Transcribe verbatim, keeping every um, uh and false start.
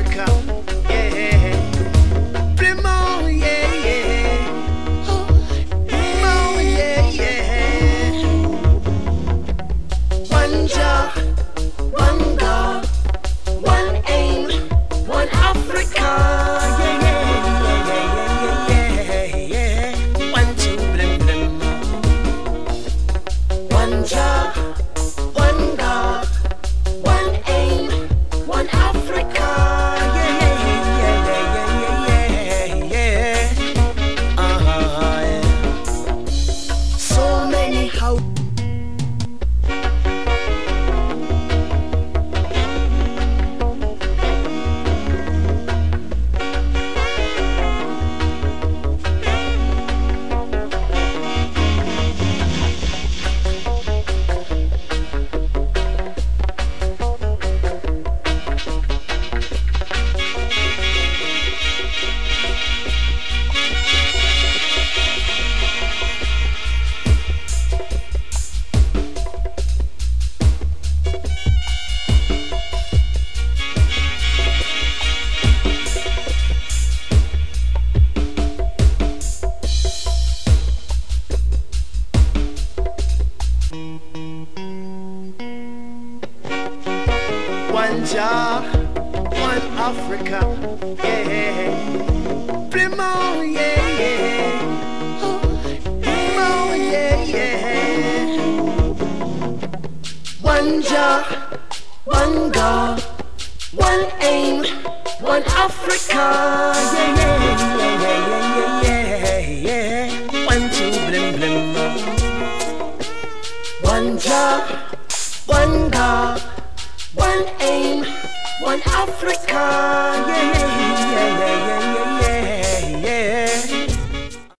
Africa, yeah. Plimo, yeah, yeah. Plimo, yeah, yeah. One Jah, one God, one aim, one Africa, yeah, yeah, yeah, yeah, yeah, yeah. One, two, blim, blim. One Jah, one God, one aim, one Africa, yeah, yeah, yeah, yeah, yeah, yeah, yeah. Uh-huh, yeah. So many how. One Jah, one Africa, yeah. Plimo, yeah, yeah. Plimo, yeah, yeah. One Jah, one God, one aim, one Africa, yeah, yeah, yeah, yeah, yeah, yeah. One, two, blim, blim. One Jah, one God, one aim, one Africa, yeah, yeah,